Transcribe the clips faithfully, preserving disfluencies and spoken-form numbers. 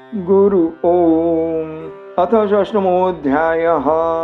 गुरु ओम. अथ षष्ठमोऽध्यायः.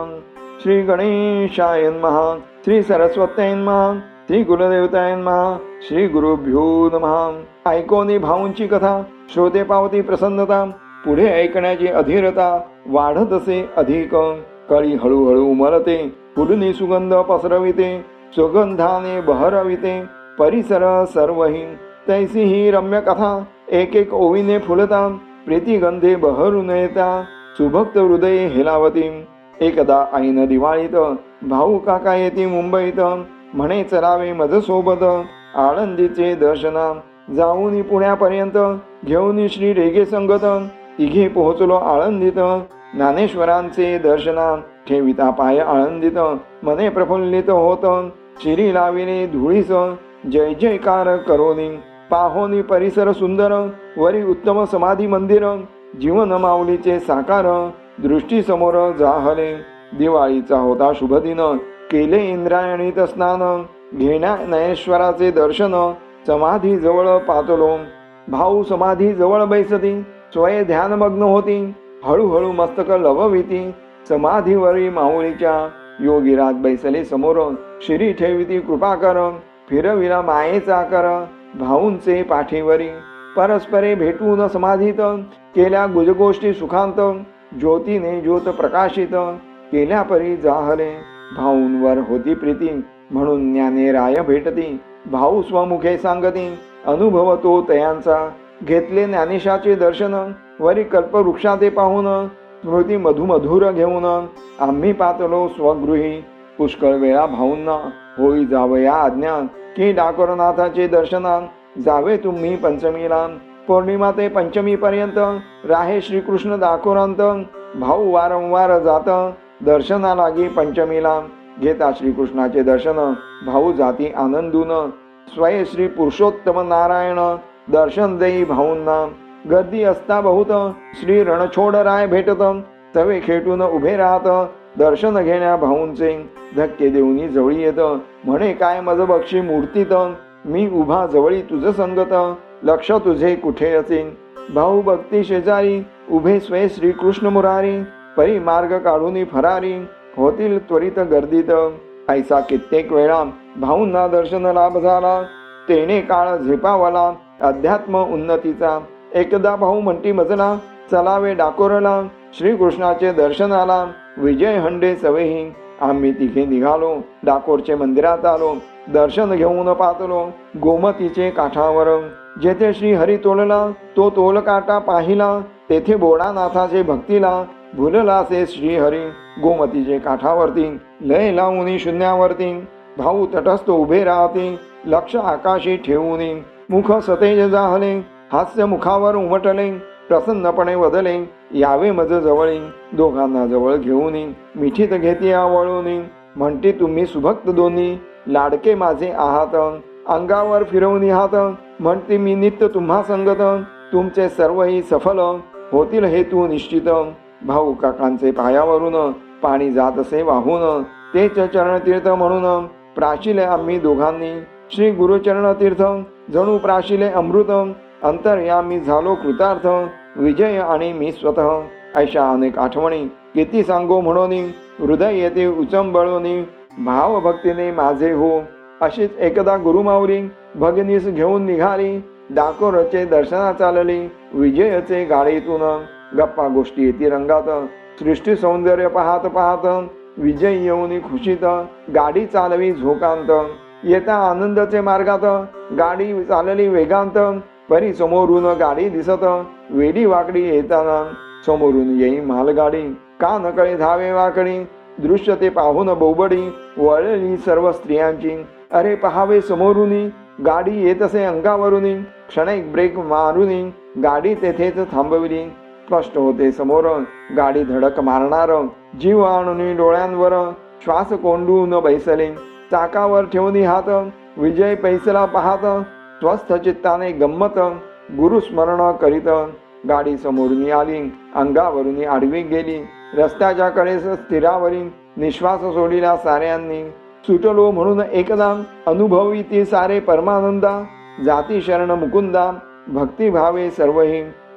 श्री गणेशाय नमः. श्री सरस्वत्यै नमः. श्री कुलदेवताय नमः. श्री गुरुभ्यो नमः. ऐकोनी भाऊंची कथा श्रोते पावती प्रसन्नता. पुढे ऐकण्याची अधीरता वाढत असे अधिक. कळी हळूहळू उमलते, फुलनी सुगंध पसरविते, सुगंधाने बहरविते परिसर सर्वही. तैसी ही रम्य कथा एक एक ओवीने फुलता, प्रीतिगंधे बहरून येता, सुभक्त हृदये हेलावती. एकदा ऐन दिवाळीत भाऊ काका येती मुंबईत, म्हणे चलावे मज सोबत आळंदीचे दर्शना. जाऊन पुण्यापर्यंत घेऊन श्री रेगे संगत, तिघे पोहोचलो आळंदीत. ज्ञानेश्वरांचे दर्शना ठेविता पाय आळंदीत, मने प्रफुल्लित होत. शिरी लाविले धुळीस जय जयकार करोनी. पाहोनी परिसर सुंदर, वरी उत्तम समाधी मंदिर. जीवन माऊलीचे साकार दृष्टी समोर जाहले. दिवाळीचा होता शुभ दिन, केले इंद्रायणीत स्नान. घेण्या ज्ञानेश्वराचे दर्शन, समाधी जवळ पातलो. भाऊ समाधी जवळ बैसती, स्वय ध्यानमग्न होती. हळूहळू मस्तक लवविती, समाधीवरी माऊलीच्या. योगीराज बैसले समोर, शिरी ठेविती कृपाकर. फिरविला मायेचा कर, भाऊंचे पाठीवरी. परस्परे भेटून समाधीत, केल्या गुजगोष्टी सुखांत. ज्योतीने ज्योत प्रकाशित, केल्या परी जाहले. भाऊंवर होती प्रीती, म्हणून ज्ञाने राय भेटती. भाऊ स्वमुखे सांगती, अनुभव तो तयांचा. घेतले ज्ञानेशाचे दर्शन, वरी कल्पवृक्षाते पाहून. स्मृती मधुमधुर घेऊन, आम्ही पातलो स्वगृही. पुष्कळ वेळा भाऊंना होई जावया आज्ञा, की डाकोरनाथाचे दर्शना. जावे तुम्ही पंचमीला, पौर्णिमा ते पंचमी पर्यंत राहे श्रीकृष्ण दाकोरांत. भाऊ वारंवार जात, दर्शना लागी पंचमीला. घेता श्रीकृष्णाचे दर्शन, भाऊ जाती आनंदून. स्वय श्री पुरुषोत्तम नारायण दर्शन देई भाऊंना. गर्दी असता बहुत, श्री रणछोडराय भेटत. तवे खेटून उभे राहत, दर्शन घेण्या भाऊंचे. धक्के देऊनी जवळी येत, म्हणे काय मज बक्षी मूर्तीत. मी उभा जवळी तुझ संगत, लक्ष तुझे कुठे असेल. भाऊ भक्ती शेजारी, उभे स्वय श्रीकृष्ण मुरारी. परी मार्ग काढून फरारी, होतील त्वरित गर्दीत. ऐसा कित्येक वेळा भाऊंना दर्शन लाभ झाला. तेने काळ झेपावला अध्यात्म उन्नतीचा. एकदा भाऊ म्हणती मजला, चलावे डाकोरला. श्रीकृष्णाचे दर्शनाला विजय हंडे सवेही. आम्ही तिघे निघालो, डाकोरचे मंदिरात आलो. दर्शन घेऊन पातलो गोमतीचे काठावर. जेथे श्री हरी तोलला, तो तोल काटा पाहिला. तेथे बोडानाथाचे भक्तीला, भुलला से श्री हरी. गोमतीचे काठावरती लय लावून शून्यावरती. भाऊ तटस्थ उभे राहते, लक्ष आकाशी ठेवून. मुख सतेज जाहले, हास्य मुखावर उमटले. प्रसन्नपणे वदले, यावे मज जवळी. दोघांना जवळ घेऊन मिठीत घेती आवळून. म्हणते तुम्ही सुभक्त दोन्ही, लाडके माझे आहात. अंगावर फिरवून हात, म्हणते मी नित्य तुम्हा संगत. तुमचे सर्वही सफल, होतील हेतू निश्चित. भाऊ काकांचे पायावरून पाणी जात असे वाहून. तेच चरणतीर्थ म्हणून प्राशिले आम्ही दोघांनी. श्री गुरुचरण तीर्थ जणू प्राशिले अमृत. अंतर्यामी झालो कृतार्थ, विजय आणि मी स्वतः. अशा अनेक आठवणी किती सांगो म्हणून. हृदय येते उचंबळून, भाव भक्तीने माझे हो. अशीच एकदा गुरुमाऊली भगिनीस घेऊन निघाली. डाकोरचे दर्शना चालली, विजयचे गाडीतून. गप्पा गोष्टी येती रंगात, सृष्टी सौंदर्य पाहत पाहत. विजय येऊन खुशीत, गाडी चालवी झोकांत. येता आनंदाचे मार्गात, गाडी चालली वेगांत. परी समोरून गाडी दिसत, वेडी वाकडी येताना. समोरून येई मालगाडी, का नकळे धावे वाकडी. दृश्य ते पाहून बोबडी, वळली सर्व स्त्रियांची. अरे पहावे समोरून, गाडी येत असे अंगावरून. क्षणिक ब्रेक मारून गाडी तेथेच थांबविली. स्पष्ट होते समोर गाडी धडक मारणार. जीव आणून डोळ्यांवर, श्वास कोंडून बैसले. चाकावर ठेवून हात, विजय पैसला पाहत. स्वस्थ चित्ताने गंमत, गुरुस्मरण करीत. गाडी समोरून आली, अंगावरून आडवी गेली. रस्त्याच्या कडेस स्थिरावरी निश्वास सोडिला साऱ्यांनी. सुटलो म्हणून एकदा, अनुभवी ती सारे परमानंदा. जाती शरण मुकुंदा, भक्तिभावे सर्वही.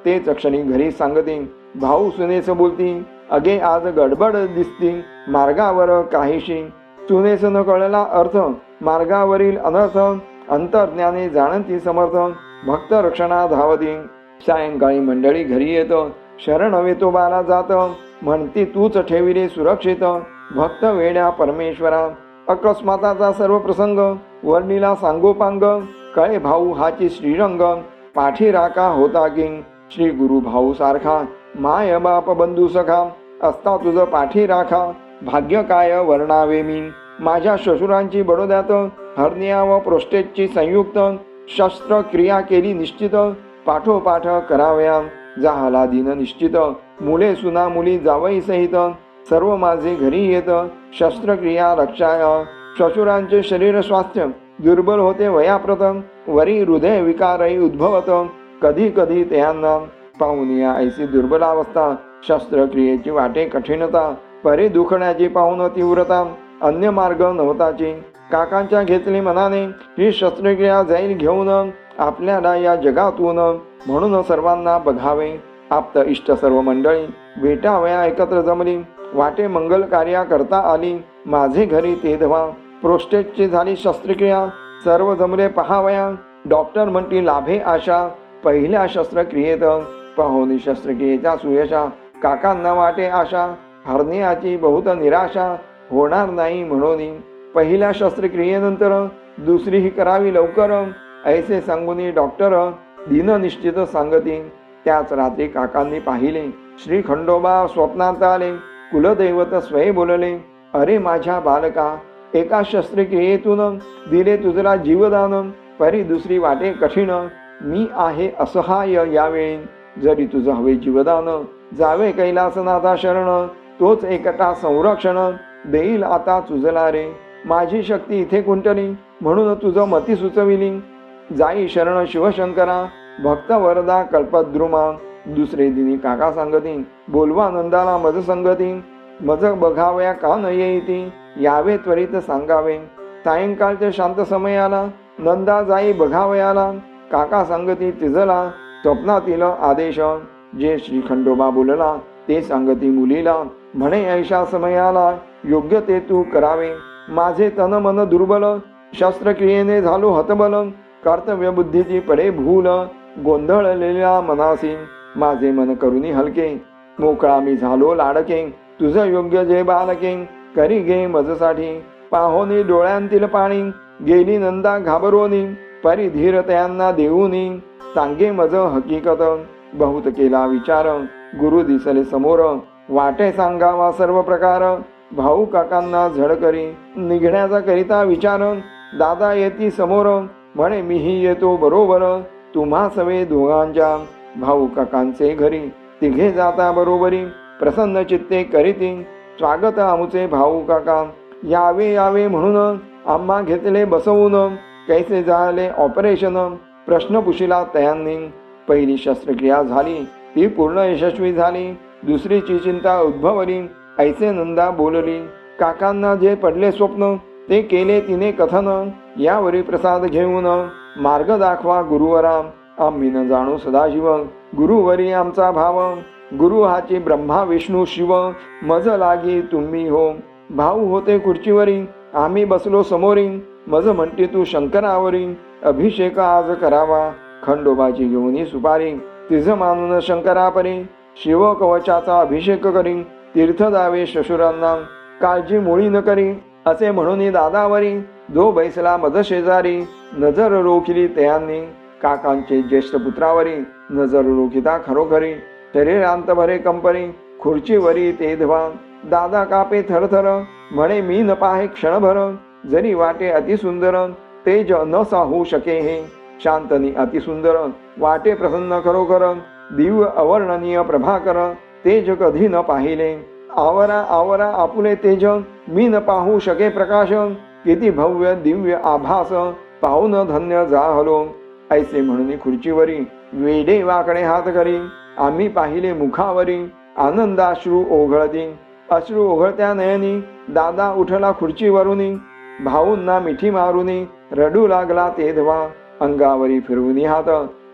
तेच क्षणी घरी सांगती, भाऊ सुनेस बोलती, अगे आज गडबड दिसती मार्गावर काहीशी. सुनेस न कळला अर्थ मार्गावरील अनर्थ, अंतर्ज्ञाने जाणती समर्थ भक्त रक्षणा धावती. सायंकाळी मंडळी घरी येत, शरण वेतोबाला जात, म्हणती तूच ठेविले सुरक्षित भक्त वेड्या परमेश्वरा. अकस्माताचा सर्व प्रसंग वर्णिला सांगोपांग, कळे भाऊ हाची श्रीरंग पाठी राखा होता किंग. श्री गुरु भाऊ सारखा माय बाप बंधू सखा, असता तुझ पाठी राखा भाग्य काय वर्णावे मी. माझ्या श्वशुरांची बडोद्यात हर्निया व प्रोस्टेटची संयुक्त शस्त्रक्रिया केली निश्चित, पाठोपाठ कराव्या झाला दिन निश्चित. मुले सुना मुली जावई सहित सर्व माझे घरी येत, शस्त्रक्रिया रक्षाय. श्वशुरांचे शरीर स्वास्थ्य दुर्बल होते वयाप्रथम, वरी हृदय विकारही उद्भवत कधी कधी त्यांना. पाहुनिया ऐसी दुर्बलावस्था, शस्त्रक्रियेची वाटे कठीणता, परी दुखण्याची पाहून तीव्रता, अन्य मार्ग नव्हताची. काकांच्या घेतली मनाने ही शस्त्रक्रिया जाईल घेऊन आपल्याला या जगातून, म्हणून सर्वांना बघावे. आप्त इष्ट सर्व मंडळी भेटावया एकत्र जमली, वाटे मंगल कार्या करता आली. माझे घरी तेधवा प्रोस्टेटची झाली शस्त्रक्रिया, सर्व जमले पहावया. डॉक्टर म्हणती लाभे आशा पहिल्या शस्त्रक्रियेत, पाहुनी शस्त्रक्रियेच्या सुयशा. काकांना वाटे आशा हर्नियाची बहुत निराशा, होणार नाही म्हणून पहिल्या शस्त्रक्रियेनंतर दुसरीही करावी लवकर, ऐसे सांगून डॉक्टर दिननिश्चित सांगती. त्याच रात्री काकांनी पाहिले श्री खंडोबा स्वप्नात आले, कुलदैवत स्वय बोलले, अरे माझ्या बालका एका शस्त्रक्रियेतून दिले तुझला जीवदान, परी दुसरी वाटे कठीण. मी आहे असहाय यावेळी, जरी तुझं हवे जीवदान, जावे कैलासनाथा शरण, तोच एकटा संरक्षण देईल आता तुझला रे. माझी शक्ती इथे कुंटली, म्हणून तुझं मती सुचविली, जाई शरण शिवशंकरा भक्त वरदा कल्पद्रुमा. दुसरे दिनी काका सांगती, बोलवा नंदाला मज संगती, मज बघावया का न येईती, यावे त्वरित सांगावे. सायंकाळच्या शांत समयाला नंदा जाई बघावयाला, काका सांगती तिजला स्वप्नातील आदेश, जे श्री खंडोबा बोलला ते सांगती मुलीला. म्हणे ऐशा समयाला योग्य ते तू करावे, माझे तन मन दुर्बल, शस्त्रक्रियेने झालो हतबल, कर्तव्य बुद्धीची पडे भूल, गोंधळलेल्या मनासी माझे मन करुनी हलके, मोकळा मी झालो लाडके, तुझं योग्य जे बालके, करी गे मजसाठी. पाहोनी डोळ्यांतील पाणी, गेली नंदा घाबरोनी, परी धीर त्यांना देऊनी, सांगे मज हकीकत. बहुत केला विचार, गुरु दिसले समोर, वाटे सांगावा सर्व प्रकार. भाऊ काकांना झड करी, निघण्याचा करिता विचार. दादा येती समोर, म्हणे मीही येतो बरोबर, तुम्हा सवे दोघांच्या. भाऊ काकांचे घरी तिघे जाता बरोबरी, प्रसन्न चित्ते करीती स्वागत आमुचे भाऊ काका. यावे यावे म्हणून आम्हा घेतले बसवून, कैसे झाले ऑपरेशन प्रश्न पुशिला त्यांनी. पहिली शस्त्रक्रिया झाली ती पूर्ण यशस्वी झाली, दुसरीची चिंता उद्भवली, ऐसे नंदा बोलली. काकांना जे पडले स्वप्न ते केले तिने कथन, यावरी प्रसाद घेऊन मार्ग दाखवा गुरुवरा. आम्ही न जाणू सदाशिव, गुरुवरी आमचा भाव, गुरु हाची ब्रह्मा विष्णू शिव, मज लागी तुम्ही हो. भाऊ होते खुर्चीवरी, आम्ही बसलो समोरी, मज म्हणती तू शंकरावरी, अभिषेक आज करावा खंडोबाची घेऊनी सुपारी. तिज मानून शंकरापरी, शिव कवचाचा अभिषेक करी, तीर्थ दावे श्वशुरांना, काळजी मुळी न करी, असे म्हणून दादावरी. जो बैसला मज शेजारी, नजर रोखिली त्यांनी, काकांचे ज्येष्ठ पुत्रावरी, नजर रोखिता खरोखरी. शरीरांत भरे कंपरी, खुर्चीवरी तेधवा. दादा कापे थरथर, म्हणे मी न पाहे क्षणभर, जरी वाटे अतिसुंदर, तेज न साहू शके हे. शांतनी अतिसुंदर, वाटे प्रसन्न खरोखर, दिव्य अवर्णनीय प्रभाकर, तेज कधी न पाहिले. आवरा आवरा आपुले तेज, मी न पाहू शके प्रकाश, किती भव्य दिव्य आभास, पाहून धन्य जाहलो. ऐसे म्हणून खुर्चीवरी वेडे वाकडे हात करी, आम्ही पाहिले मुखावरी, आनंदाश्रू ओघळती. अश्रू ओघळत्या नयनी, दादा उठला खुर्चीवरुनी, भाऊंना मिठी मारुनी, रडू लागला तेधवा. अंगावरी फिरवूनी हात,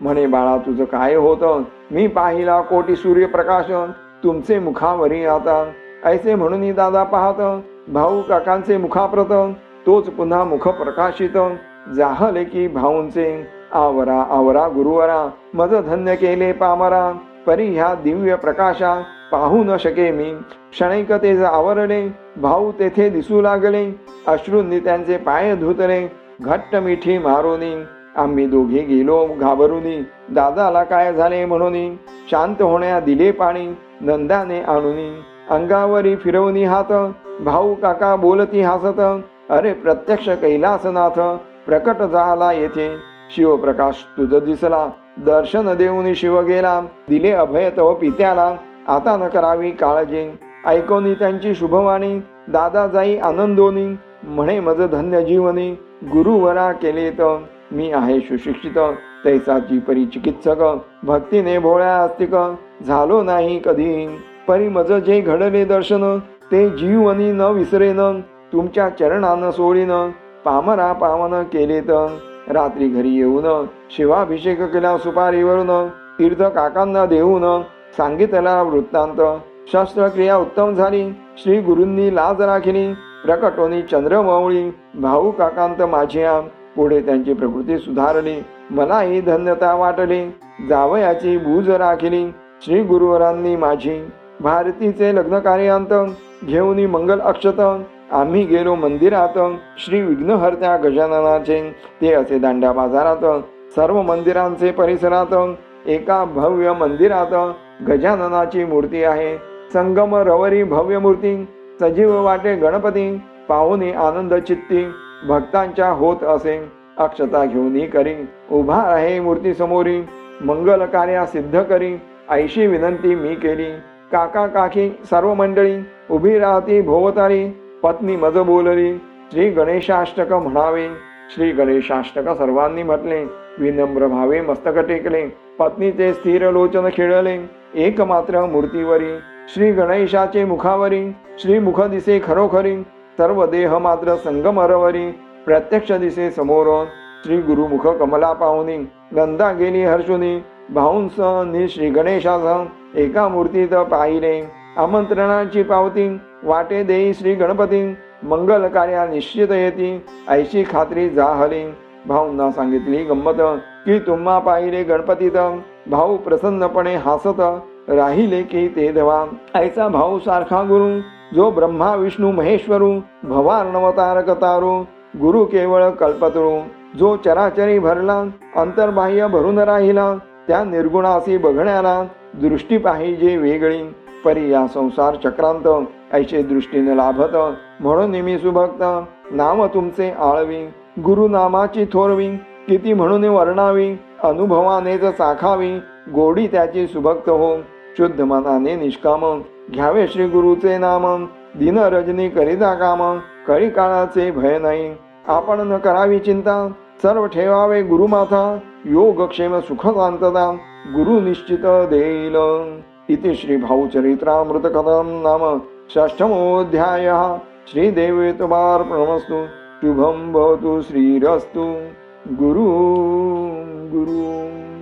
म्हणे बाळा तुझं काय होतं, मी पाहिला कोटी सूर्यप्रकाश तुमचे मुखावरी आता. ऐसे म्हणून दादा पाहत भाऊ काकांचे मुखाप्रत, तोच पुन्हा मुख प्रकाशित. जाहले की भाऊंचे आवरा आवरा गुरुवरा, मज धन्य केले पामरा. परी ह्या दिव्य प्रकाशा पाहू न शके मी. क्षणैक ते आवरले भाऊ तेथे दिसू लागले, अश्रूंनी त्यांचे पाय धुतले घट्ट मिठी मारोनी. आम्ही दोघे गेलो घाबरुनी, दादाला काय झाले म्हणून. शांत होण्या दिले पाणी नंदाने आणुनी. अंगावरी फिरवणी हात भाऊ काका बोलती हसत, अरे प्रत्यक्ष कैलासनाथ प्रकट झाला येथे. शिवप्रकाश तुझ दिसला, दर्शन देऊनी शिव गेला. दिले अभय तव पित्याला, आता न करावी काळजी. ऐकोनी त्यांची शुभवाणी दादा जाई आनंदोनी. म्हणे मज धन्य जीवनी, गुरुवरा केले तर मी आहे सुशिक्षित. तैसाची परिचिकित्सक भक्तीने भोळ्या आस्तिक, झालो नाही कधी. परी मज जे घडले दर्शन, ते जीवनी न विसरेन. तुमच्या चरणान सोडीन, पामरा पावन केले तर. रात्री घरी येऊन शिवाभिषेक केला सुपारीवरून. तीर्थ काकांना देऊन सांगितला वृत्तांत. शस्त्रक्रिया उत्तम झाली, श्री गुरूंनी लाज राखिली. प्रकटोनी चंद्रमौळी भाऊ काकांत माझ्या. पुढे त्यांची प्रकृती सुधारली, मलाही धन्यता वाटली. जावयाची बूज राखिली श्री गुरुवरांनी माझी. भारतीचे लग्न कार्यांत घेऊनी मंगल अक्षत. आम्ही गेलो मंदिरात श्री विघ्नहर्त्या गजाननाचे. ते असे दांड्या बाजारात सर्व मंदिरांचे परिसरात. एका भव्य मंदिरात गजाननाची मूर्ती आहे. संगम रवरी भव्य मूर्ती, सजीव वाटे गणपती. पाहुनी आनंद चित्ती भक्तांच्या होत असे. अक्षता घेऊनी करी उभा आहे मूर्ती समोरी. मंगल कार्या सिद्ध करी ऐशी विनंती मी केली. काका काकी सर्व मंडळी उभी राहती भोवताली. पत्नी मज बोलली श्री गणेशाष्टक म्हणावे. श्री गणेशाष्टक सर्वांनी म्हटले. विनम्र भावे मस्तक टेकले. पत्नीचे स्थिर लोचन खेळले. एकमात्र मूर्तीवरी श्री गणेशाचे मुखावरी. श्री मुख दिसे खरोखरी. सर्व देह मात्र संगमरवरी. प्रत्यक्ष दिसे समोर. श्री गुरुमुख कमला पाहुनी. गंधा गेली हर्षुनी. भाऊंस नि श्री गणेशास एका मूर्तीत पाहिले. आमंत्रणाची पावती वाटे देई श्री गणपती. मंगल कार्या निश्चित येती ऐशी खात्री जाहली. भाऊंना सांगितली गंमत की तुम्हा पाहिले गणपतीत. भाऊ प्रसन्नपणे हसत राहिले की ते देवा. ऐसा भाऊ सारखा गुरु, जो ब्रह्मा विष्णू महेश्वरू. भवार्णवतारक तारू, गुरु केवळ कल्पतरू. जो चराचरी भरला अंतर्बाह्य भरून राहिला. त्या निर्गुणासी बघण्याला दृष्टी पाहिजे वेगळी. परी या संसार चक्रांत ऐसे दृष्टीने लाभत. म्हणून मी सुभक्त नाम तुमचे आळवी. गुरु नामाची थोरवी किती म्हणून वर्णावी. अनुभवानेच चाखावी गोडी त्याची सुभक्त हो. शुद्ध मनाने निष्काम घ्यावे श्री गुरुचे नाम. दिन रजनी करिता काम, कळी काळाचे भय नाही. आपण न करावी चिंता, सर्व ठेवावे गुरुमाथा. योगक्षेम सुख शांतता गुरु निश्चित देईल. इति श्री भाऊचरित्रामृत कथम नाम षष्ठमोऽध्यायः. श्रीदेवे तुमार्पणमस्तु. शुभं भवतु श्रीरस्तु. गुरु गुरु